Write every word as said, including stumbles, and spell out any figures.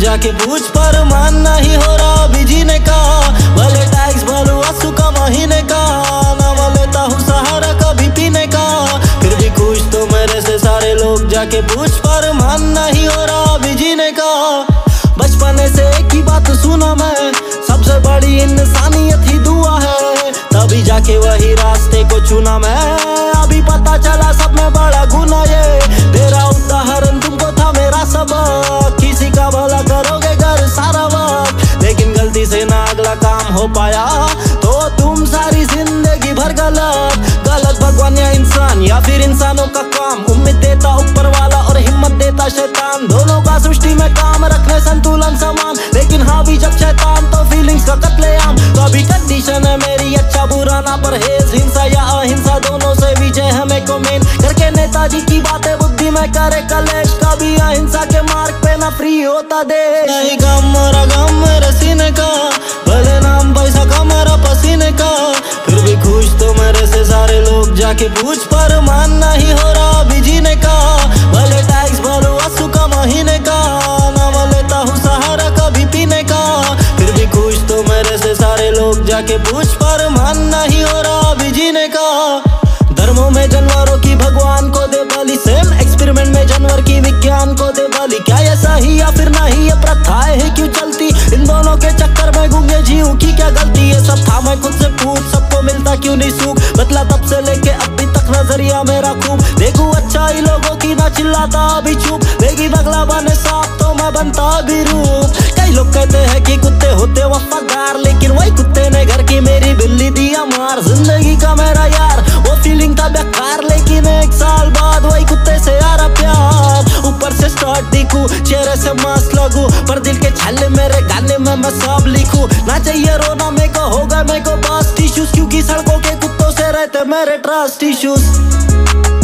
जाके पूछ पर मान नहीं हो रहा अभी जीने का। भले टैक्स भरू आंसू का महीने का, ना मैं लेता हूँ सहारा कभी पीने का। फिर भी खुश तो मेरे से सारे लोग जाके पूछ पर मान नहीं हो रहा अभी जीने का। बचपने से एक ही बात सुना मैं, सबसे बड़ी इंसानियत ही दुआ है। तभी जाके वही रास्ते को चुना मैं, अभी पता चला सब में बड़ा गुना ये। तेरा उदाहरण तुमको था मेरा सबक, किसी का भला करोगे घर सारा वक्त। लेकिन गलती से ना अगला काम हो पाया तो तुम सारी जिंदगी भर गलत। गलत भगवान या इंसान या फिर इंसानों का काम, उम्मीद देता ऊपर वाला और हिम्मत देता शैतान। दोनों का सृष्टि में काम रखने संतुलन समान, लेकिन हाँ भी जब शैतान तो फीलिंग्स का कत्लेआम। तो अभी कंडीशन है मेरी अच्छा बुरा ना परहेज, हिंसा या अहिंसा दोनों से विजय हमें को मेन। करके नेताजी की बातें बुद्धि में करे कलेश, कभी अहिंसा के मार्ग पे ना फ्री होता देश। नहीं गम मेरा गम मेरे सीने का, भले नाम पैसा का मेरा पसीने का। फिर भी खुश तो मेरे से सारे लोग जाके पूछ पर मान नहीं हो रहा अभी जीने का। भले टैक्स भरो आंसू का महीने का, ना मैं लेता हूँ सहारा कभी पीने का। फिर भी खुश तो मेरे से सारे लोग जाके पूछ पर मान नहीं हो रहा अभी जीने का। धर्मों में जानवरों की भगवान को दे बलि, सेम एक्सपेरिमेंट में जानवर की विज्ञान को दे बलि। क्या ये सही या फिर नहीं, ये प्रथाएं है क्यों चलती? इन दोनों के चक्कर में गूंगे जीव की क्या गलती? ये सब था मैं खुद से पूछ, सबको मिलता क्यों नहीं सुख? बदला तब से लेके अभी तक नजरिया मेरा खूब। देखूं अच्छाई लोगों की ना चिल्लाता अभी चुप, लेकिन अगला बने साफ तो मैं बनता अभी रूप। कई लोग कहते हैं कि कुत्ते होते वफादार, लेकिन वही कुत्ते ने घर की मेरी बिल्ली दिया मार। जिंदगी का मेरा यार वो फीलिंग था बेकार, लेकिन एक साल बाद वही कुत्ते से यारा प्यार। ऊपर से स्टार्ट दिखूं, चेहरे से मस्त लगूं, पर दिल के छल्ले मेरे गाने में मैं सब लिखूं। ना चाहिए रोना मेरे को, होगा मेरे को बस टिश्यूज, क्योंकि सड़कों के कुत्तों से रहते मेरे ट्रस्ट इश्यूज।